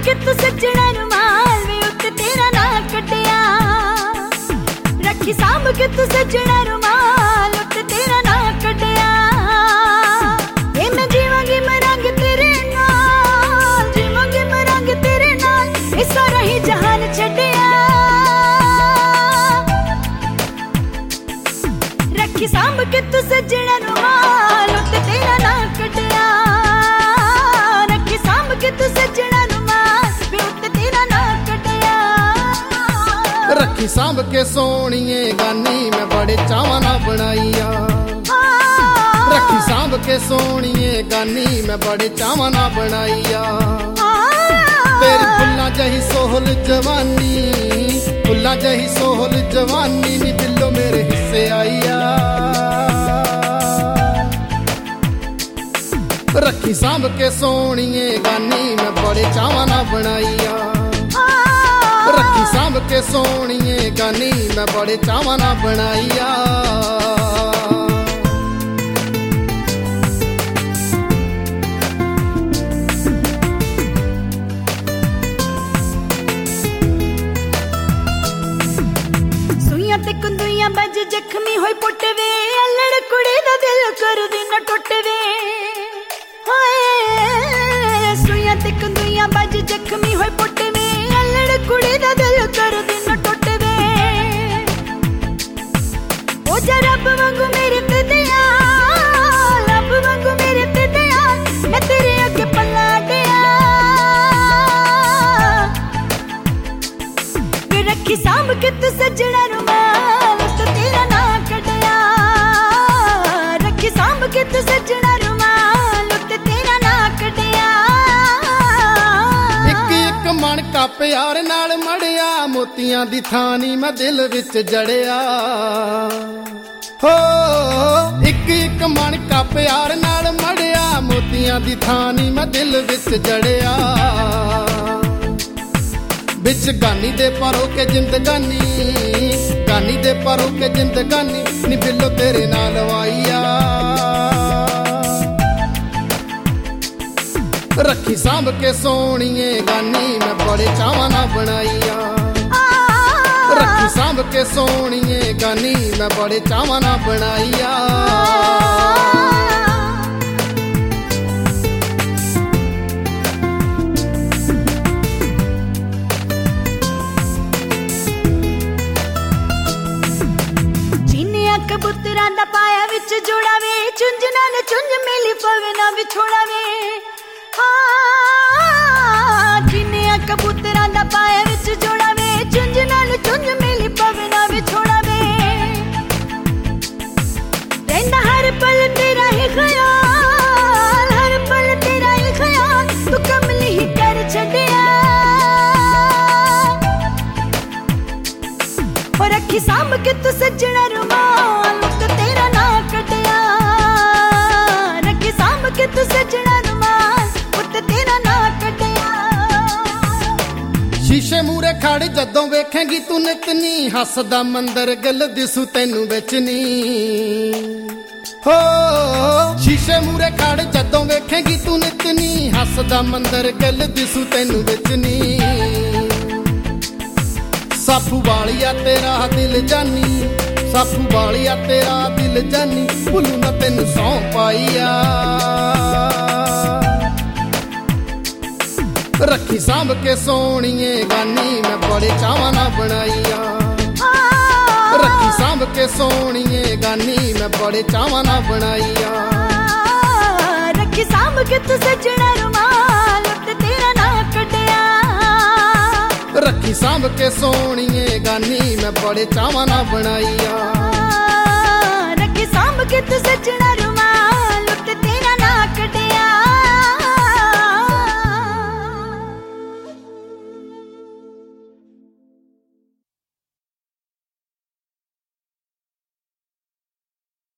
के तू सजना रुमाल वे उत्ते तेरा ना कटिया रखी सांभ के तू सजना रुमाल उत्ते तेरा ना कटिया ए मैं जीवांगी मरांगी तेरे नाल जीवांगी मरांगी तेरे नाल ए सारा ही जहान छड्डिया रखी सांभ के तू सजना रुमाल उत्ते तेरा ना कटिया रखी सांभ के तू सजना रखी सांभ के सोनिए गानी मैं बड़े चावां नाल बनाई आ रखी सांभ के सोनिए गानी मैं बड़े चावां नाल बनाई आ तेरी फुल्लां जही सोहल जवानी फुल्लां जही सोहल जवानी नी दिलों मेरे हिस्से आई आ रखी सांभ के सोनिए गानी मैं बड़े चावां नाल बनाई आ रखी सांभ के सोनिए गानी मैं बड़े चावां नाल बनाई आ सुइयां ते कुंदुइयां बज जख्मी होई पुटवे अल्लड़ कुड़ी दा दिल कर दी न टुटवे हाय सुइयां ते कुंदुइयां बज जख्मी होई पुटवे अल्लड़ कुड़ी दा दिल कर दी न टुटवे ओ जा रब वांगू मेरे ते दयाल रब वांगू मेरे ते दयाल मैं तेरे अगे पल्ला दिया वे रखी सांभ के तू सजना रुमाल उत्ते तेरा ना कटिया रखी सांभ के तू सजना रुमाल उत्ते तेरा ना कटिया एक मन का प्यार नाल मड़िया मोतियां दी थानी मैं दिल विच जड़िया हो एक मन का प्यार नाल मड़िया मोतियां दी थानी मैं दिल विच जड़िया बिच गानी दे परो के जिंदगानी गानी दे परो के जिंदगानी नी बिलो तेरे नाल वाईया रखी सांभ के सोनिए गानी मैं बड़े चावां नाल बनाई आ रखी सांभ के सोनिए गानी मैं बड़े चावां नाल बनाई आ कबूतरां दा पाया विच जोड़ा वे चुंझ नाल चुंझ मिली पवे ना विछोड़ा वे जिन्नियां कबूतरां दा पाया विच जोड़ा वे चुंझ नाल चुंझ मिली पवे ना विछोड़ा वे रहिंदा हर पल तेरा ही ख्याल हर पल तेरा ही ख्याल तू कमली ही कर छड्डिया ओ रखी सांभ के तू सजना रुमाल उत्ते तेरा ना कटिया रखी सांभ के तू सजना रुमाल उत्ते तेरा ना कटिया शीशे मूरे खड़ जदों वेखेंगी तू नितनी हसदा मंदर गल दिसू तैनू विच नी हो शीशे मूरे खड़ जदों वेखेंगी तू नितनी हसदा मंदर गल दिसू तैनू विच नी साफू वालिया तेरा दिल जानी साफू वालिया तेरा दिल जानी भुलू ना तेनू सौं पाईया रखी सांभ के सोनिए गानी मैं बड़े चावां नाल बनाई आ रखी सांभ के सोनिए गानी मैं बड़े चावां नाल बनाई आ रखी सांभ के तू सजना रुमाल उत्ते तेरा ना कटिया रखी सांभ के सोनिए गानी मैं बड़े चावां नाल बनाई आ रखी सांभ के तू सजना रुमाल